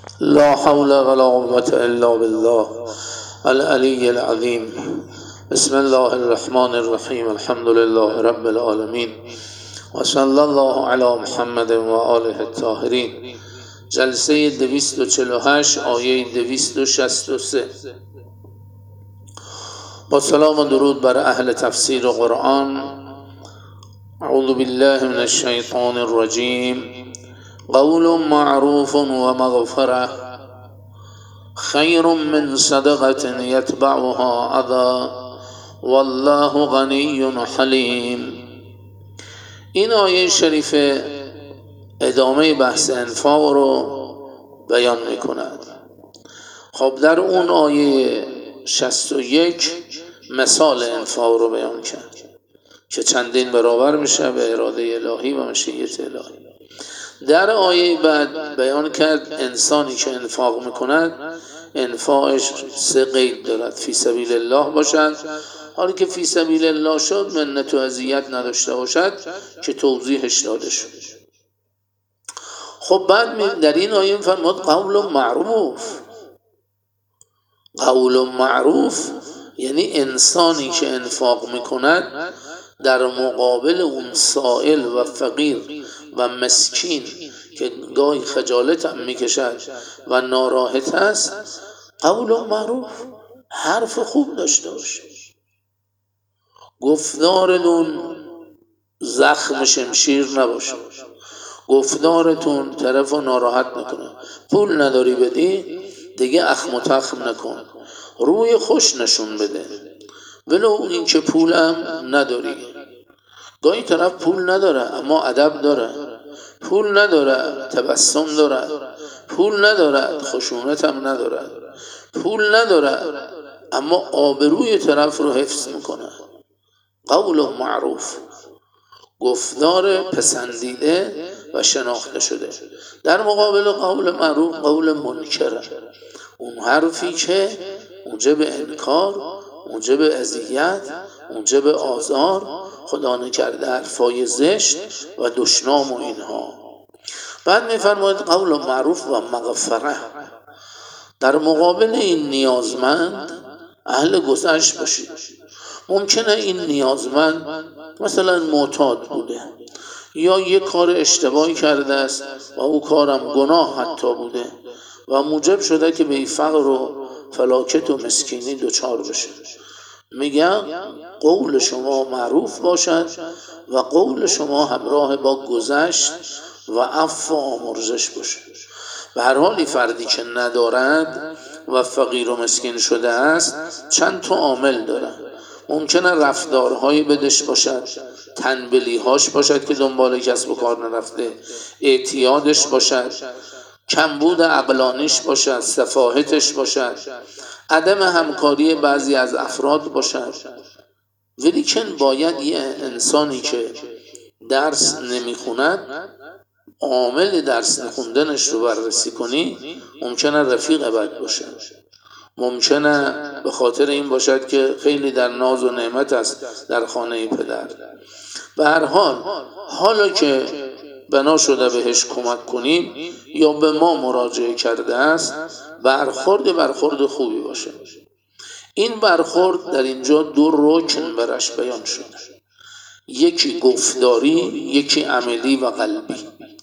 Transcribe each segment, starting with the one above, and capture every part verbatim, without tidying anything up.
لا حول ولا قوة إلا بالله العلي العظيم. بسم الله الرحمن الرحیم. الحمد لله رب العالمین و صلی الله علی محمد و آله الطاهرین. جلسه دویست و چهل و هشت آیه دویست و شصت و سه. با سلام و درود بر اهل تفسیر قرآن. اعوذ بالله من الشیطان الرجیم. قول معروف و مغفره خیر من صدقة یتبعها اذی والله غنی حلیم. این آیه شریف ادامه بحث انفاق رو بیان می کند. خب در اون آیه شصت و یک مثال انفاق رو بیان کرد که چندین برابر میشه به اراده الهی و مشیت الهی. در آیه بعد بیان کرد انسانی که انفاق میکند انفاقش سه قید دارد. فی سبیل الله باشد، حالی که فی سبیل الله شد منت و اذیت نداشته باشد که توضیحش داده شد. خب بعد در این آیه فرمود قول معروف. قول معروف یعنی انسانی که انفاق میکند در مقابل اون سائل و فقیر و مسکین که گاهی خجالت هم میکشد و ناراحت است، قول معروف، حرف خوب داشته باشه، گفتارتون زخم شمشیر نباشه، گفتارتون طرف رو ناراحت نکنه. پول نداری بدی دیگه اخم و تخم نکن، روی خوش نشون بده ولو این که پولم نداری. گاهی طرف پول نداره اما ادب داره، پول نداره تبسم داره، پول نداره خشونت هم نداره، پول نداره اما آبروی طرف رو حفظ میکنه. قول معروف، گفتار پسندیده و شناخته شده. در مقابل قول معروف قول منکره، اون حرفی که موجب انکار، موجب اذیت، موجب آزار، خدا نکرده حرفای زشت و دشنام و اینها. بعد میفرماید قول معروف و مغفره. در مقابل این نیازمند اهل گذشت باشید. ممکنه این نیازمند مثلا معتاد بوده یا یک کار اشتباهی کرده است و او کارم گناه حتی بوده و موجب شده که به فقر و فلاکت و مسکینی دچار بشه. میگم قول شما معروف باشد و قول شما همراه با گذشت و عفو و آمرزش باشد. به هر حالی فردی که ندارد و فقیر و مسکین شده است چند تا عامل داره. ممکنه رفتارهای بدش باشد، تنبلیهاش باشد که دنبال کسب و کار نرفته، اعتیادش باشد، کمبود عقلانیش باشد، سفاهتش باشد، عدم همکاری بعضی از افراد باشد. ولیکن باید یه انسانی که درس نمیخوند عامل درس نخوندنش رو بررسی کنی. ممکنه رفیق بد باشه، ممکنه به خاطر این باشد که خیلی در ناز و نعمت است در خانه پدر. به هر حال حالا که بنا شده بهش کمک کنیم یا به ما مراجعه کرده است، برخورد برخورد خوبی باشه. این برخورد در اینجا دو رکن برش بیان شده، یکی گفتاری، یکی عملی و قلبی.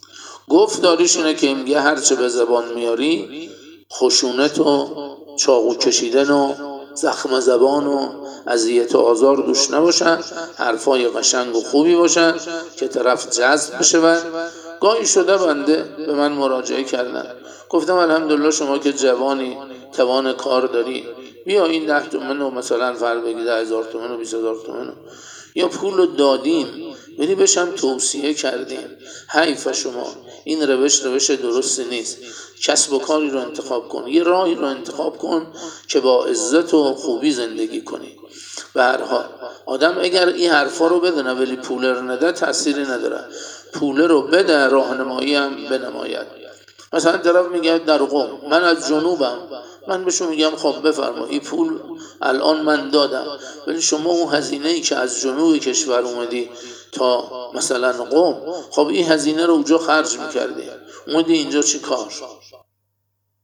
گفتاریش اینه که میگه هرچه به زبان میاری خشونت و چاقو کشیدن و زخم زبان و اذیت و آزار دوش نباشن، حرفای قشنگ و خوبی باشن که طرف جذب بشه. و گاهی شده بنده به من مراجعه کردن، گفتم الحمدلله شما که جوانی توان کار داری، بیا این ده تومن و مثلا فرض بگی ده هزار تومن و بیست هزار تومن یا پول دادیم ولی بشم توصیه کردیم. حیف شما، این روش روش درستی نیست. کسب و کاری رو انتخاب کن، یه راهی رو انتخاب کن که با عزت و خوبی زندگی کنی. به هر حال آدم اگر این حرفا رو بدونه ولی پول رو نده تأثیری نداره. پول رو بده، راهنمایی هم بنماید. مثلا طرف میگه در قم من از جنوبم، من بهشون میگم خب بفرما این پول الان من دادم ولی شما اون هزینه ای که از جنوب کشور اومدی تا مثلا قم، خب این هزینه رو اونجا خرج میکردی، اومدی اینجا چی کار؟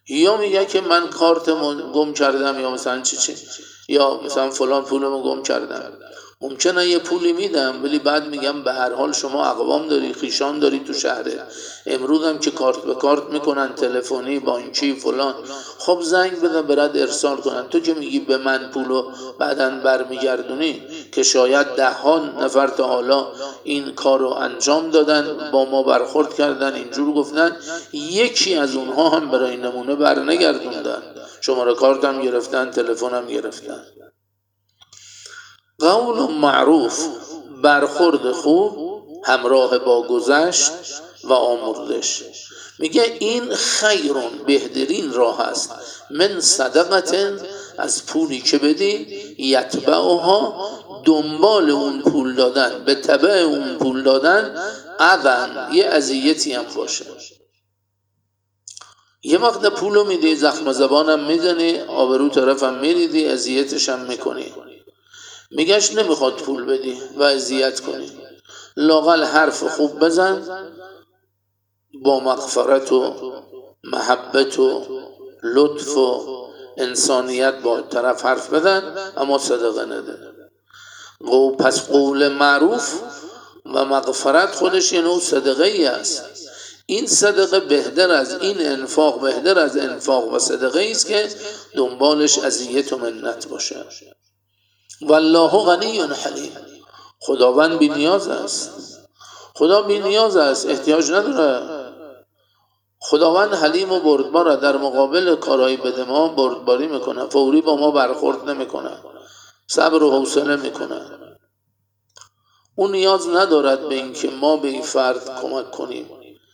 یا میگه که من کارتمو گم کردم یا مثلا چی چی یا مثلا فلان پولمو گم کردم. ممکنه یه پولی میدم ولی بعد میگم به هر حال شما اقوام داری، خیشان داری تو شهره، امروز هم که کارت به کارت میکنن، تلفنی، بانکی، فلان، خب زنگ بده برات ارسال کنن. تو که میگی به من پولو بعداً برمیگردونی، که شاید ده ها نفر تا حالا این کارو انجام دادن، با ما برخورد کردن، اینجور گفتن، یکی از اونها هم برای نمونه برنگردوندن، شماره کارتم گرفتن، تلفنم گرفتن. قول معروف، برخورد خوب همراه با گذشت و آموزش. میگه این خیرون، بهترین راه است، من صدقه، از پولی که بدی، یتبعها، دنبال اون پول دادن، به تبع اون پول دادن، اذن، یه اذیتی هم باشه. یه وقت پولو میدی، زخم زبانم میزنی، آبرو طرفم میریدی، اذیتش هم میکنی. میگهش نمیخواد پول بدی و اذیت کنی، لااقل حرف خوب بزن، با مغفرت و محبت و لطف و انسانیت با طرف حرف بدن، اما صدقه نده. پس قول معروف و مغفرت خودش یه نوع صدقه ای است. این صدقه بهتر از این انفاق، بهتر از انفاق و صدقه ای است که دنبالش اذیت و منت باشه. والله غنی حلیم، خداوند بی نیاز است. خدا بی نیاز است، احتیاج نداره. خداوند حلیم و بردباره، در مقابل کارهای بد ما بردباری میکنه، فوری با ما برخورد نمیکنه، صبر و حوصله میکنه. اون نیاز ندارد به اینکه ما به این فرد کمک کنیم.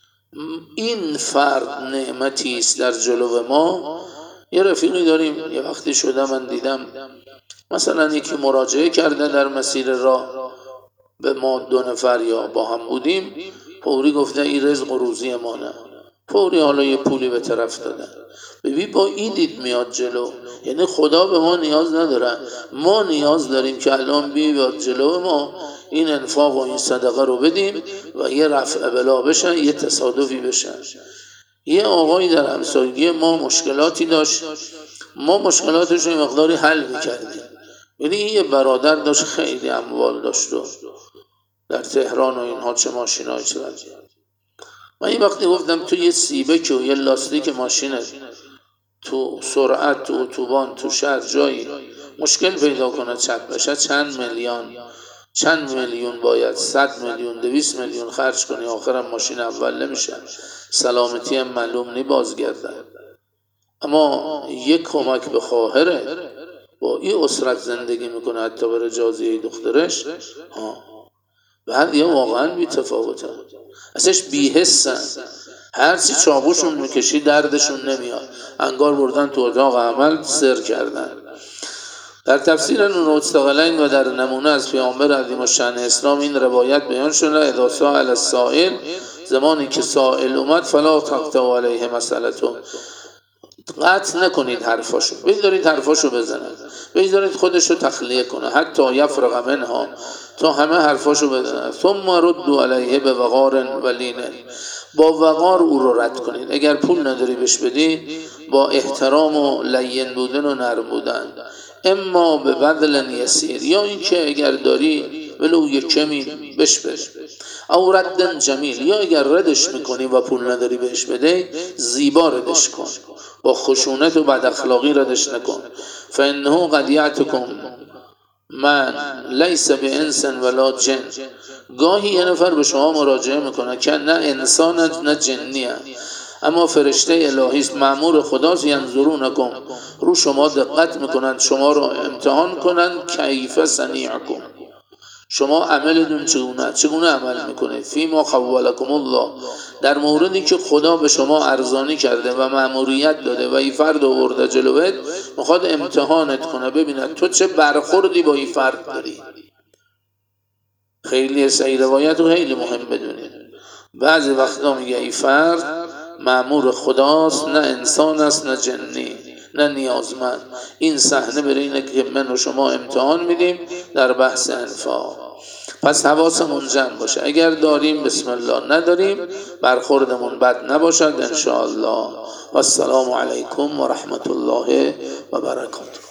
این فرد نعمتی است در جلو ما. یه رفیقی داریم، یه وقتی شده من دیدم مثلا یکی مراجعه کرده در مسیر راه به ما، دو نفر یا با هم بودیم، فوری گفته این رزق و روزی ما نه، فوری حالا یه پولی به طرف دادن. ببین با این دید میاد جلو، یعنی خدا به ما نیاز نداره، ما نیاز داریم که الان بیاد جلو ما، این انفاق و این صدقه رو بدیم و یه رفع بلا بشن، یه تصادفی بشن. یه آقایی در همسایگی ما مشکلاتی داشت، ما مشکلاتش رو مقداری حل میکردیم. یعنی یه برادر داشت خیلی اموال داشت و در تهران و اینها چه ماشینایی چه وضعی. من این وقتی گفتم تو یه سیبک و یه لاستیک ماشینت تو سرعت، تو اتوبان، تو شهر جایی مشکل پیدا کنه چپ بشه، چند میلیون چند میلیون باید، صد میلیون، دویست میلیون خرج کنی، آخرم ماشین اول نمیشه، سلامتی هم معلوم نی بازگردن. اما یک کمک به خواهره، با این اسرت زندگی میکنه، حتی بر جازیه دخترش، ها بعد یه واقعا بی تفاوته، ازش بی حسن، هرچی چاقوشون میکشی دردشون نمیاد، انگار بردن تو اتاق عمل سر کردن. در تفسیر نورالمستقلین و در نمونه از پیامبر عظیم الشأن اسلام این روایت بیان شده: اذا سأل السائل، زمانی که سائل اومد، فلا تقطعوا علیه مسألته، قطع نکنید حرفاشو، بذارید حرفاشو بزنه، بذارید خودشو تخلیه کنه، حتی یفرغ منها، تا همه حرفاشو بزنه. ثم ردوا علیه بوقار ولین، با وقار او رو رد کنید. اگر پول نداری بهش بدی، با احترام و لین بودن و نرم بودن. اما به بذل یسیر، یا اینکه اگر داری ولو یک کمی بهش بده. او رد جمیل، یا اگر ردش میکنی و پول نداری بهش بده، زیبا ردش کن، با خشونت و بد اخلاقی ردش نکن. فانه قد یأتکم من لیس بانس ولا جن، گاهی یه نفر به شما مراجعه میکنه که نه انسان نه جنیه، اما فرشته الهی است، مأمور خداست، ینظرونکم، رو شما دقت میکنن، شما رو امتحان کنن، کیف صنیعکم، شما عملتون چگونه چگونه عمل میکنه، فیما خولکم الله، در موردی که خدا به شما ارزانی کرده و مأموریت داده و این فرد آورده جلوت، میخواد امتحانت کنه، ببیند تو چه برخوردی با این فرد داری. خیلی صحیح روایت و خیلی مهم بدونید. بعضی وقتا میگه این فرد مأمور خداست، نه انسان است نه جنی نه نیازمند. این صحنه برای اینه که من و شما امتحان میدیم در بحث انفاق. پس حواسمون جمع باشه، اگر داریم بسم الله، نداریم برخوردمون بد نباشد ان شاء الله. و السلام علیکم و رحمت الله و برکاته.